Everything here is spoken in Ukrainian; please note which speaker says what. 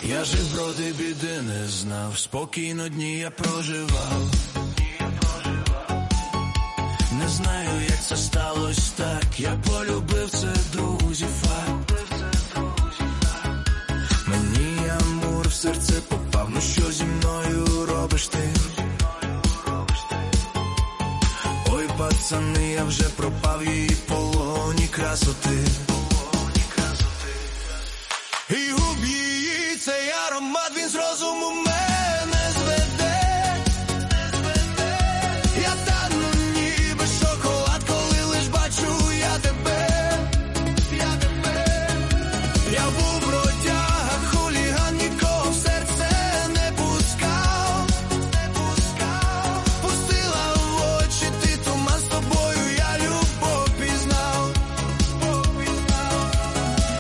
Speaker 1: Я жив проти біди, не знав, спокійно дні я проживав. Не знаю, як це сталося так, я полюбив це, друзі, факт. Мені амур в серце попав, ну що зі мною робиш ти? Ой, пацани, я вже пропав, її полоні красоти.